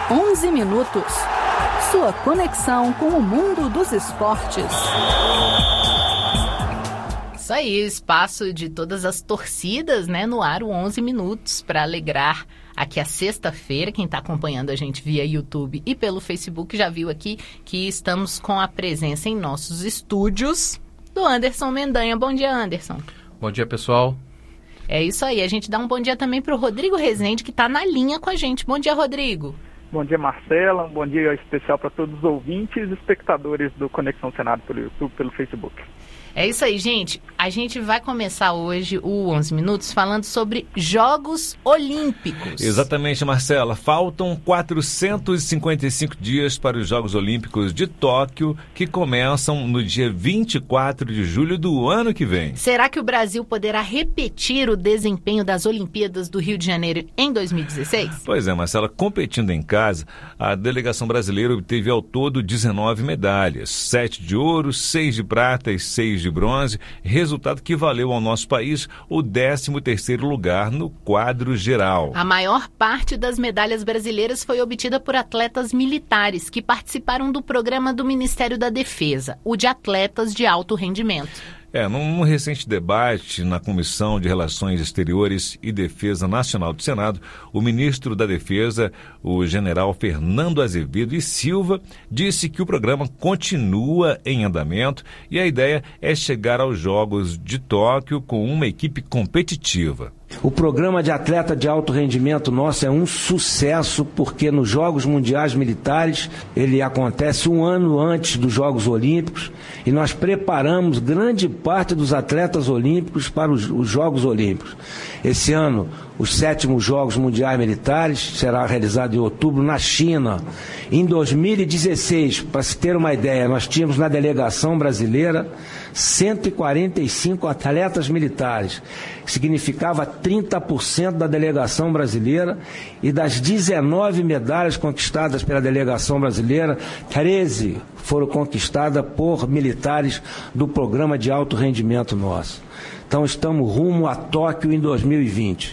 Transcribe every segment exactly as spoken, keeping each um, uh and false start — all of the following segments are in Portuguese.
onze minutos. Sua conexão com o mundo dos esportes. Isso aí, espaço de todas as torcidas, né, no ar, o onze minutos, para alegrar aqui a sexta-feira. Quem está acompanhando a gente via YouTube e pelo Facebook já viu aqui que estamos com a presença em nossos estúdios do Anderson Mendanha. Bom dia, Anderson. Bom dia, pessoal. É isso aí, a gente dá um bom dia também para o Rodrigo Rezende, que está na linha com a gente. Bom dia, Rodrigo. Bom dia, Marcela. Um bom dia especial para todos os ouvintes e espectadores do Conexão Senado pelo YouTube, pelo Facebook. É isso aí, gente. A gente vai começar hoje o onze minutos falando sobre Jogos Olímpicos. Exatamente, Marcela. Faltam quatrocentos e cinquenta e cinco dias para os Jogos Olímpicos de Tóquio, que começam no dia vinte e quatro de julho do ano que vem. Será que o Brasil poderá repetir o desempenho das Olimpíadas do Rio de Janeiro em dois mil e dezesseis? Pois é, Marcela. Competindo em casa, a delegação brasileira obteve ao todo dezenove medalhas. sete de ouro, seis de prata e seis de bronze, resultado que valeu ao nosso país o décimo terceiro lugar no quadro geral. A maior parte das medalhas brasileiras foi obtida por atletas militares que participaram do programa do Ministério da Defesa, o de atletas de alto rendimento. É, num recente debate na Comissão de Relações Exteriores e Defesa Nacional do Senado, o ministro da Defesa, o general Fernando Azevedo e Silva, disse que o programa continua em andamento e a ideia é chegar aos Jogos de Tóquio com uma equipe competitiva. O programa de atleta de alto rendimento nosso é um sucesso porque nos Jogos Mundiais Militares ele acontece um ano antes dos Jogos Olímpicos e nós preparamos grande parte dos atletas olímpicos para os, os Jogos Olímpicos. Esse ano, os sétimos Jogos Mundiais Militares será realizado em outubro na China. Em dois mil e dezesseis, para se ter uma ideia, nós tínhamos na delegação brasileira cento e quarenta e cinco atletas militares. Significava trinta por cento da delegação brasileira e das dezenove medalhas conquistadas pela delegação brasileira, treze foram conquistadas por militares do programa de alto rendimento nosso. Então estamos rumo a Tóquio em dois mil e vinte.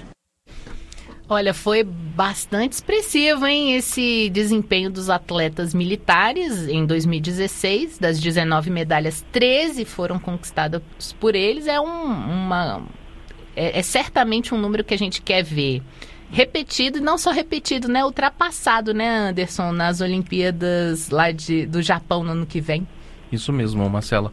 Olha, foi bastante expressivo, hein, esse desempenho dos atletas militares em dois mil e dezesseis. Das dezenove medalhas, treze foram conquistadas por eles. É, um, uma, é, é certamente um número que a gente quer ver repetido, e não só repetido, né, ultrapassado, né, Anderson, nas Olimpíadas lá de, do Japão no ano que vem. Isso mesmo, Marcela.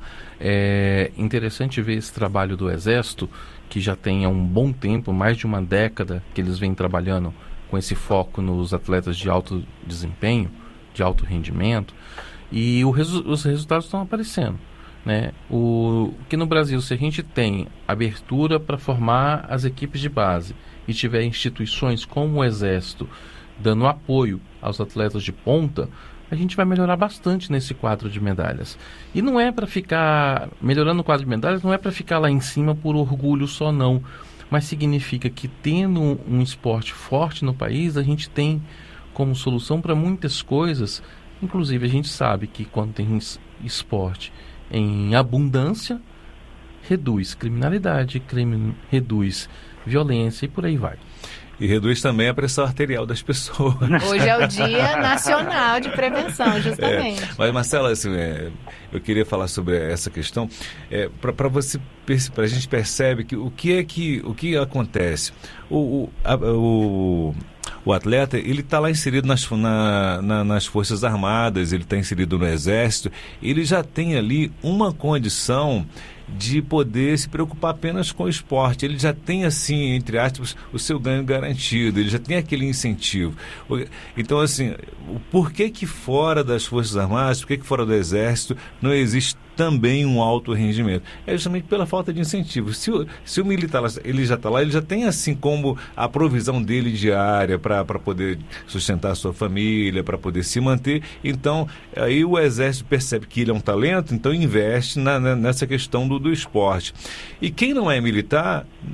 É interessante ver esse trabalho do Exército, que já tem há um bom tempo, mais de uma década, que eles vêm trabalhando com esse foco nos atletas de alto desempenho, de alto rendimento, e o resu- os resultados estão aparecendo, né? O que no Brasil, se a gente tem abertura para formar as equipes de base e tiver instituições como o Exército dando apoio aos atletas de ponta, a gente vai melhorar bastante nesse quadro de medalhas. E não é para ficar... Melhorando o quadro de medalhas, não é para ficar lá em cima por orgulho só, não. Mas significa que, tendo um, um esporte forte no país, a gente tem como solução para muitas coisas. Inclusive, a gente sabe que quando tem esporte em abundância, reduz criminalidade, crime, reduz violência e por aí vai. E reduz também a pressão arterial das pessoas. Hoje é o Dia Nacional de Prevenção, justamente. É, mas, Marcela, assim, é, eu queria falar sobre essa questão. É, para você, para a gente percebe que o que é que o que acontece. O, o, a, o, o atleta, ele está lá inserido nas, na, na, nas Forças Armadas, ele está inserido no Exército, ele já tem ali uma condição de poder se preocupar apenas com o esporte. Ele já tem, assim, entre aspas, o seu ganho garantido, ele já tem aquele incentivo. Então, assim, o porquê que fora das Forças Armadas, porquê que fora do Exército não existe também um alto rendimento? É justamente pela falta de incentivo. Se o, se o militar ele já está lá, ele já tem, assim, como a provisão dele diária para poder sustentar a sua família, para poder se manter. Então, aí o Exército percebe que ele é um talento, então investe na, na, nessa questão do, do esporte. E quem não é militar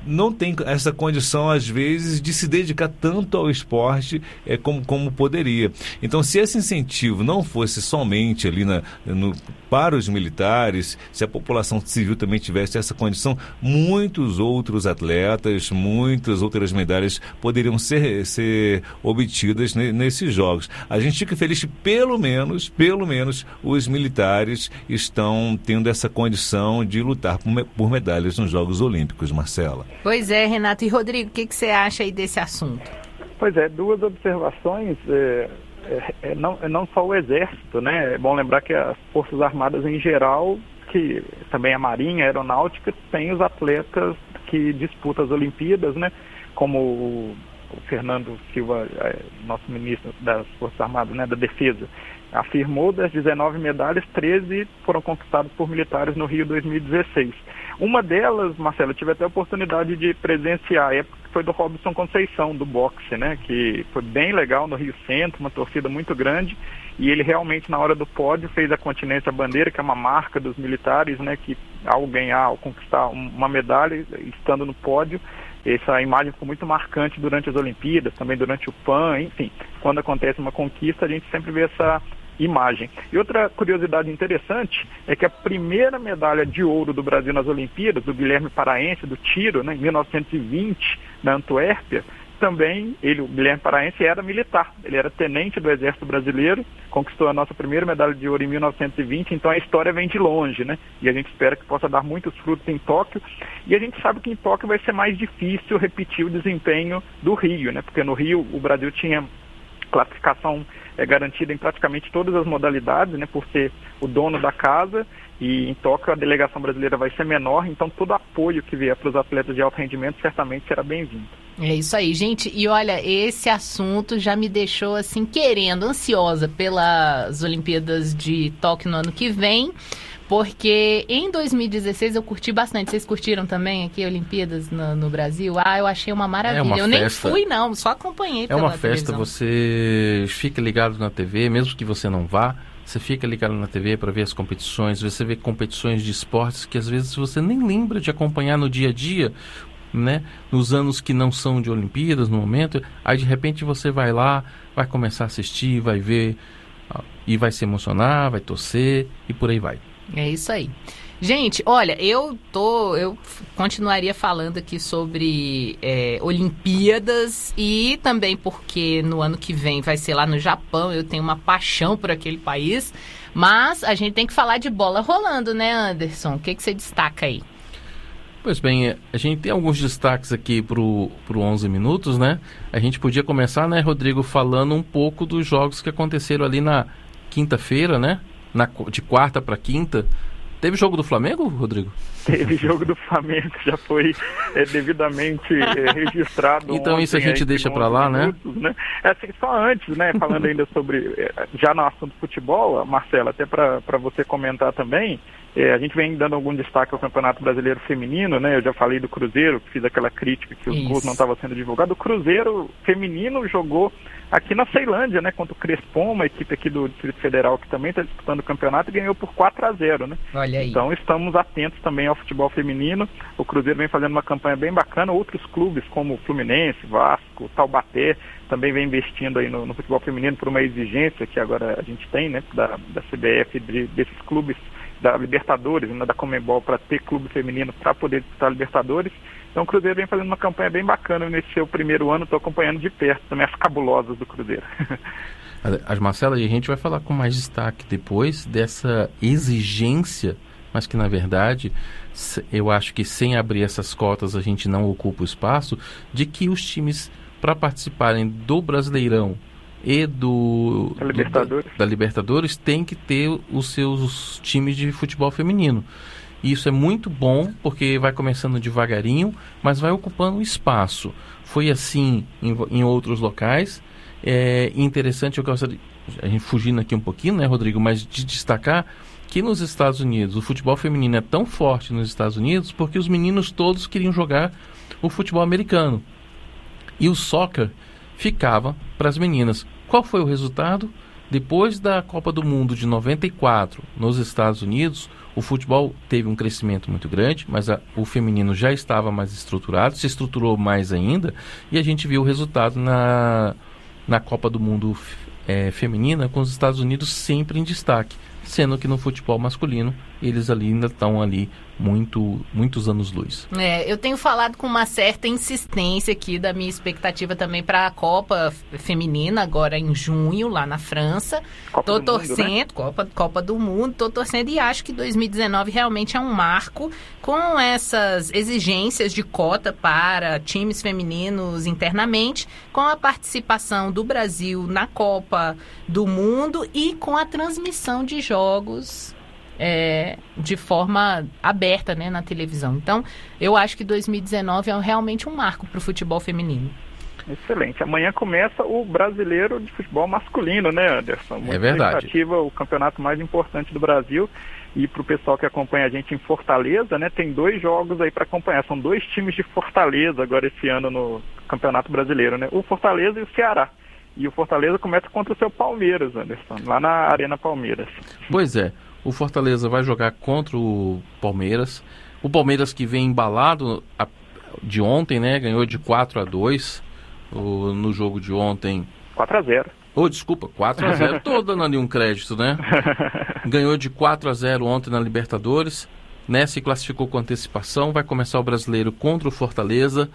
não tem essa condição, às vezes, de se dedicar tanto ao esporte é, como, como poderia. Então, se esse incentivo não fosse somente ali na, no, para os militares, se a população civil também tivesse essa condição, muitos outros atletas, muitas outras medalhas poderiam ser, ser obtidas ne, nesses jogos. A gente fica feliz que, pelo menos, pelo menos, os militares estão tendo essa condição de lutar por, por medalhas nos Jogos Olímpicos, Marcela. Pois é, Renato. E, Rodrigo, o que, que você acha aí desse assunto? Pois é, duas observações. É, é, é não, é não só o Exército, né? É bom lembrar que as Forças Armadas em geral, que também a Marinha, a Aeronáutica, tem os atletas que disputam as Olimpíadas, né? Como o, o Fernando Silva, é, nosso ministro das Forças Armadas, né, da Defesa, afirmou, das dezenove medalhas, treze foram conquistadas por militares no Rio dois mil e dezesseis. Uma delas, Marcelo, eu tive até a oportunidade de presenciar, a época que foi do Robson Conceição, do boxe, né, que foi bem legal no Rio Centro, uma torcida muito grande, e ele realmente, na hora do pódio, fez a continência bandeira, que é uma marca dos militares, né, que ao ganhar, ao conquistar uma medalha, estando no pódio, essa imagem ficou muito marcante durante as Olimpíadas, também durante o PAN, enfim, quando acontece uma conquista, a gente sempre vê essa imagem. E outra curiosidade interessante é que a primeira medalha de ouro do Brasil nas Olimpíadas, do Guilherme Paraense, do tiro, né, em mil novecentos e vinte, na Antuérpia, também ele, o Guilherme Paraense, era militar. Ele era tenente do Exército Brasileiro, conquistou a nossa primeira medalha de ouro em mil novecentos e vinte, então a história vem de longe, né? E a gente espera que possa dar muitos frutos em Tóquio. E a gente sabe que em Tóquio vai ser mais difícil repetir o desempenho do Rio, né? Porque no Rio o Brasil tinha classificação é, garantida em praticamente todas as modalidades, né? Por ser o dono da casa. E em Tóquio a delegação brasileira vai ser menor, então todo apoio que vier para os atletas de alto rendimento certamente será bem-vindo. É isso aí, gente. E olha, esse assunto já me deixou assim querendo, ansiosa pelas Olimpíadas de Tóquio no ano que vem, porque em dois mil e dezesseis eu curti bastante. Vocês curtiram também aqui Olimpíadas no, no Brasil? Ah, eu achei uma maravilha. É uma eu festa. Nem fui não, só acompanhei pela É uma festa, televisão. Você fica ligado na T V, mesmo que você não vá. Você fica ligado na T V para ver as competições, você vê competições de esportes que às vezes você nem lembra de acompanhar no dia a dia, né? Nos anos que não são de Olimpíadas, no momento. Aí de repente você vai lá, vai começar a assistir, vai ver e vai se emocionar, vai torcer e por aí vai. É isso aí. Gente, olha, eu tô, eu continuaria falando aqui sobre é, Olimpíadas e também porque no ano que vem vai ser lá no Japão, eu tenho uma paixão por aquele país, mas a gente tem que falar de bola rolando, né, Anderson? O que, que você destaca aí? Pois bem, a gente tem alguns destaques aqui pro, pro onze minutos, né? A gente podia começar, né, Rodrigo, falando um pouco dos jogos que aconteceram ali na quinta-feira, né? Na, de quarta para quinta. Teve jogo do Flamengo, Rodrigo? Teve jogo do Flamengo, já foi é, devidamente é, registrado. Então isso a gente aí, deixa para lá, minutos, né? né? É, assim, só antes, né, falando ainda sobre, já no assunto futebol, Marcela, até para você comentar também, é, a gente vem dando algum destaque ao Campeonato Brasileiro Feminino, né? Eu já falei do Cruzeiro, que fiz aquela crítica que os gols não estavam sendo divulgados. O Cruzeiro Feminino jogou aqui na Ceilândia, né, contra o Crespon, uma equipe aqui do Distrito Federal que também está disputando o campeonato e ganhou por quatro a zero, né? Olha aí. Então estamos atentos também ao futebol feminino. O Cruzeiro vem fazendo uma campanha bem bacana. Outros clubes como o Fluminense, Vasco, Taubaté também vem investindo aí no, no futebol feminino por uma exigência que agora a gente tem, né, da, da C B F, de, desses clubes da Libertadores, né, da Conmebol, para ter clube feminino para poder disputar a Libertadores. Então o Cruzeiro vem fazendo uma campanha bem bacana nesse seu primeiro ano, estou acompanhando de perto também as cabulosas do Cruzeiro. As Marcela, a gente vai falar com mais destaque depois dessa exigência, mas que na verdade eu acho que sem abrir essas cotas a gente não ocupa o espaço, de que os times para participarem do Brasileirão e do, da Libertadores. Do, da, da Libertadores tem que ter os seus times de futebol feminino. Isso é muito bom, porque vai começando devagarinho, mas vai ocupando espaço. Foi assim em, em outros locais. É interessante, eu gostaria, a gente fugindo aqui um pouquinho, né, Rodrigo, mas de destacar que nos Estados Unidos o futebol feminino é tão forte nos Estados Unidos porque os meninos todos queriam jogar o futebol americano. E o soccer ficava para as meninas. Qual foi o resultado? Depois da Copa do Mundo de noventa e quatro, nos Estados Unidos, o futebol teve um crescimento muito grande, mas a, o feminino já estava mais estruturado, se estruturou mais ainda, e a gente viu o resultado na, na Copa do Mundo é, feminina, com os Estados Unidos sempre em destaque, sendo que no futebol masculino eles ali ainda estão ali muito, muitos anos-luz. É, eu tenho falado com uma certa insistência aqui da minha expectativa também para a Copa Feminina, agora em junho, lá na França. Copa Tô do torcendo, Mundo, né? Copa, Copa do Mundo, tô torcendo e acho que dois mil e dezenove realmente é um marco com essas exigências de cota para times femininos internamente, com a participação do Brasil na Copa do Mundo e com a transmissão de jogos É, de forma aberta, né, na televisão. Então, eu acho que dois mil e dezenove é realmente um marco para o futebol feminino. Excelente. Amanhã começa o Brasileiro de Futebol Masculino, né, Anderson? Muito É verdade. expectativa, o campeonato mais importante do Brasil. E para o pessoal que acompanha a gente em Fortaleza, né, tem dois jogos aí para acompanhar. São dois times de Fortaleza agora esse ano no Campeonato Brasileiro, né? O Fortaleza e o Ceará. E o Fortaleza começa contra o seu Palmeiras, Anderson, lá na Arena Palmeiras. Pois é. O Fortaleza vai jogar contra o Palmeiras. O Palmeiras que vem embalado a, de ontem, né? Ganhou de quatro a dois o, no jogo de ontem. quatro a zero. Oh, desculpa, quatro a zero. Tô dando ali um crédito, né? Ganhou de quatro a zero ontem na Libertadores. Né? Se classificou com antecipação. Vai começar o Brasileiro contra o Fortaleza.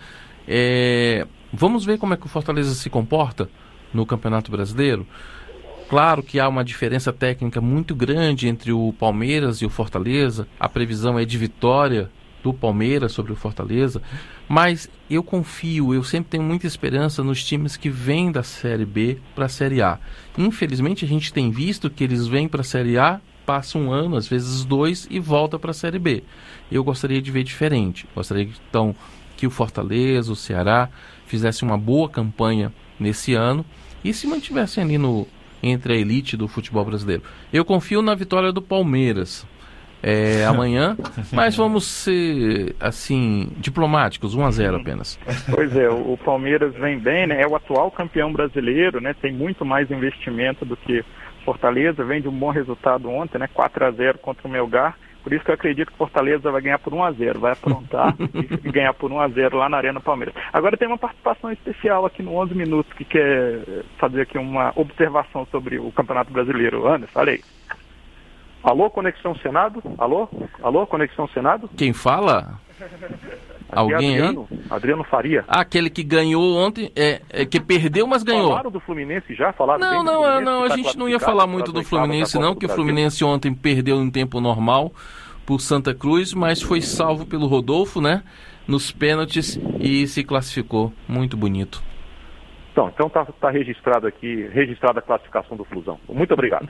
É, vamos ver como é que o Fortaleza se comporta no Campeonato Brasileiro. Claro que há uma diferença técnica muito grande entre o Palmeiras e o Fortaleza. A previsão é de vitória do Palmeiras sobre o Fortaleza. Mas eu confio, eu sempre tenho muita esperança nos times que vêm da Série B para a Série A. Infelizmente, a gente tem visto que eles vêm para a Série A, passam um ano, às vezes dois, e voltam para a Série B. Eu gostaria de ver diferente. Gostaria, então, que o Fortaleza, o Ceará, fizessem uma boa campanha nesse ano e se mantivessem ali no... entre a elite do futebol brasileiro. Eu confio na vitória do Palmeiras é, amanhã, mas vamos ser, assim, diplomáticos, um a zero apenas. Pois é, o Palmeiras vem bem, né? É o atual campeão brasileiro, né? Tem muito mais investimento do que Fortaleza, vem de um bom resultado ontem, né? quatro a zero contra o Melgar. Por isso que eu acredito que o Fortaleza vai ganhar por um a zero, vai aprontar e ganhar por um a zero lá na Arena Palmeiras. Agora tem uma participação especial aqui no onze Minutos que quer fazer aqui uma observação sobre o Campeonato Brasileiro. Anderson, fala aí. Alô, Conexão Senado? Alô? Alô, Conexão Senado? Quem fala? Alguém Adriano, aí? Adriano Faria. Ah, aquele que ganhou ontem, é, é que perdeu, mas ganhou. Falaram do Fluminense já? Falaram Não, bem do não, Fluminense, não, a tá gente não ia classificado falar para muito as do oitavas Fluminense da Copa não, do que o Brasil. Fluminense ontem perdeu em tempo normal por Santa Cruz, mas foi salvo pelo Rodolfo, né? Nos pênaltis e se classificou. Muito bonito. Então, então tá, tá registrado aqui, registrada a classificação do Flusão. Muito obrigado.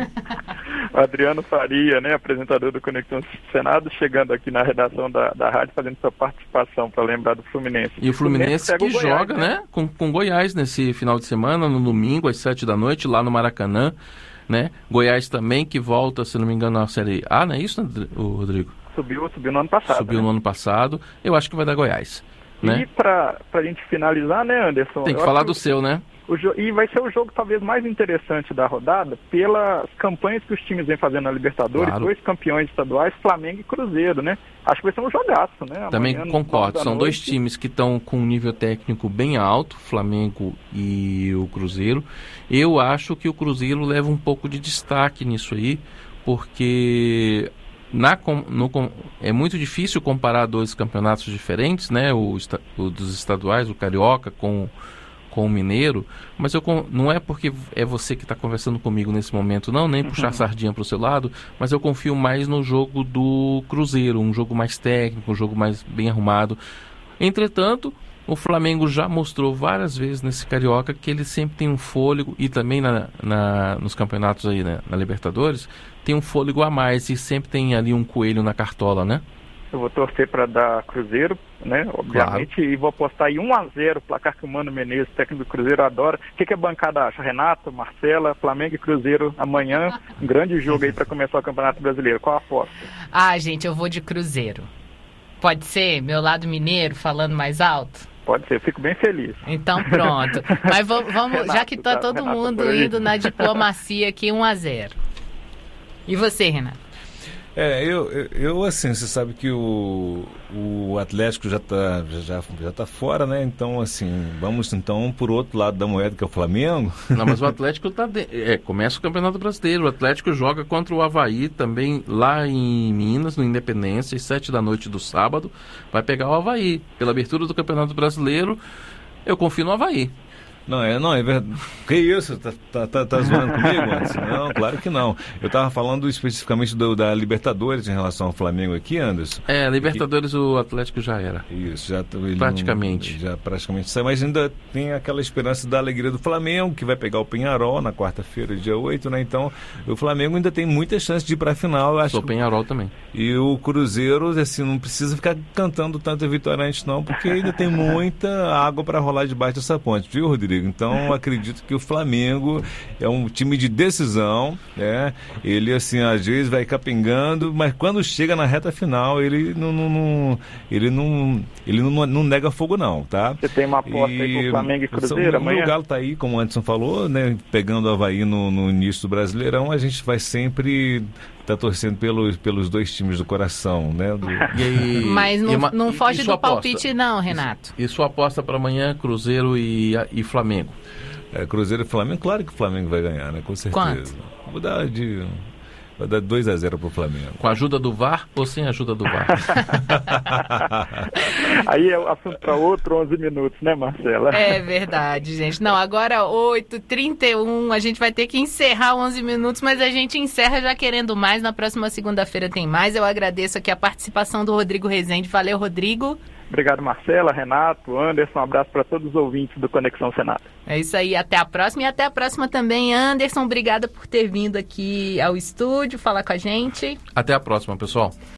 Adriano Faria, né, apresentador do Conexão Senado, chegando aqui na redação da, da rádio, fazendo sua participação para lembrar do Fluminense. E o Fluminense, pega que o Goiás, joga, né, com, com Goiás nesse final de semana, no domingo, às sete da noite, lá no Maracanã, né? Goiás também, que volta, se não me engano, na Série A, não é isso, Rodrigo? Subiu, subiu no ano passado. Subiu né? no ano passado. Eu acho que vai dar Goiás. Né? E para a gente finalizar, né, Anderson? Tem que eu falar acho do seu, né? O jo- e vai ser o jogo talvez mais interessante da rodada pelas campanhas que os times vêm fazendo na Libertadores, Claro. dois campeões estaduais, Flamengo e Cruzeiro, né? Acho que vai ser um jogaço, né? Também Amanhã, concordo, nove da são dois noite. times que estão com um nível técnico bem alto, Flamengo e o Cruzeiro. Eu acho que o Cruzeiro leva um pouco de destaque nisso aí, porque na, com- no, com- é muito difícil comparar dois campeonatos diferentes, né? O, esta- o dos estaduais, o Carioca com, com o Mineiro, mas eu, con- não é porque é você que está conversando comigo nesse momento, não, nem puxar sardinha para o seu lado, mas eu confio mais no jogo do Cruzeiro, um jogo mais técnico, um jogo mais bem arrumado. Entretanto, o Flamengo já mostrou várias vezes nesse Carioca que ele sempre tem um fôlego, e também na, na, nos campeonatos aí, né, na Libertadores, tem um fôlego a mais e sempre tem ali um coelho na cartola, né? Eu vou torcer para dar Cruzeiro, né? Obviamente, claro. E vou apostar aí um a zero, placar que o Mano Menezes, técnico do Cruzeiro, adora. O que, que a bancada acha? Renato, Marcela, Flamengo e Cruzeiro amanhã. Um grande jogo aí para começar o Campeonato Brasileiro. Qual a aposta? Ah, gente, eu vou de Cruzeiro. Pode ser? Meu lado mineiro falando mais alto? Pode ser, eu fico bem feliz. Então pronto. Mas vamos, vamos Renato, já que tá tá- todo Renato mundo por aí. indo na diplomacia aqui, um a zero. E você, Renato? É, eu, eu, eu, assim, você sabe que o, o Atlético já está já, já tá fora, né? Então, assim, vamos então por outro lado da moeda, que é o Flamengo. Não, mas o Atlético tá de... é, começa o Campeonato Brasileiro. O Atlético joga contra o Avaí também lá em Minas, no Independência, às sete da noite do sábado. Vai pegar o Avaí. Pela abertura do Campeonato Brasileiro, eu confio no Avaí. Não, é, não, é verdade. Que isso? Tá, tá, tá, tá zoando comigo, Anderson? Não, claro que não. Eu estava falando especificamente do, da Libertadores em relação ao Flamengo aqui, Anderson. É, Libertadores o Atlético já era. Isso, já ele Praticamente. não- já praticamente saiu, mas ainda tem aquela esperança da alegria do Flamengo, que vai pegar o Penharol na quarta-feira, dia oito, né? Então, o Flamengo ainda tem muita chance de ir para a final, eu acho. Sou que- Penharol também. E o Cruzeiro, assim, não precisa ficar cantando tanta vitória antes, não, porque ainda tem muita água para rolar debaixo dessa ponte, viu, Rodrigo? Então, acredito que o Flamengo é um time de decisão, né? Ele, assim, às vezes vai capengando, mas quando chega na reta final, ele não, não, não- ele não, ele não, não nega fogo, não, tá? Você tem uma aposta aí pro Flamengo e Cruzeiro o amanhã? O Galo tá aí, como o Anderson falou, né? Pegando o Avaí no, no início do Brasileirão, a gente vai sempre tá torcendo pelos, pelos dois times do coração, né? Do... E aí, Mas não, e uma- não e- foge e do sua aposta? palpite não, Renato. E sua aposta para amanhã, Cruzeiro e, e Flamengo? É, Cruzeiro e Flamengo, claro que o Flamengo vai ganhar, né? Com certeza. Quanto? Vou dar de. Vai dar dois a zero pro Flamengo. Com a ajuda do V A R ou sem a ajuda do V A R? Aí é o assunto para outro onze minutos, né, Marcela? É verdade, gente. Não, agora oito e trinta e um, a gente vai ter que encerrar onze minutos, mas a gente encerra já querendo mais. Na próxima segunda-feira tem mais. Eu agradeço aqui a participação do Rodrigo Rezende. Valeu, Rodrigo. Obrigado, Marcela, Renato, Anderson. Um abraço para todos os ouvintes do Conexão Senado. É isso aí, até a próxima. E até a próxima também, Anderson. Obrigada por ter vindo aqui ao estúdio falar com a gente. Até a próxima, pessoal.